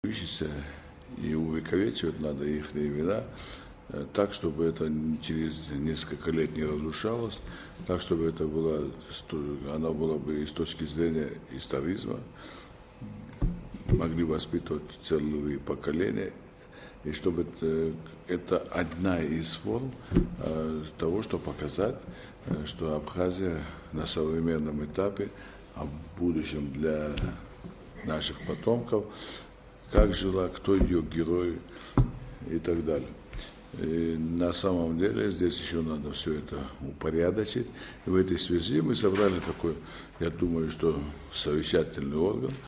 И увековечивать надо их имена так, чтобы это через несколько лет не разрушалось, так, чтобы это оно было бы с точки зрения историзма, могли воспитывать целые поколения, и чтобы это одна из форм того, чтобы показать, что Абхазия на современном этапе, а в будущем для наших потомков, как жила, кто ее герой и так далее. И на самом деле здесь еще надо все это упорядочить. И в этой связи мы собрали такой, я думаю, что совещательный орган,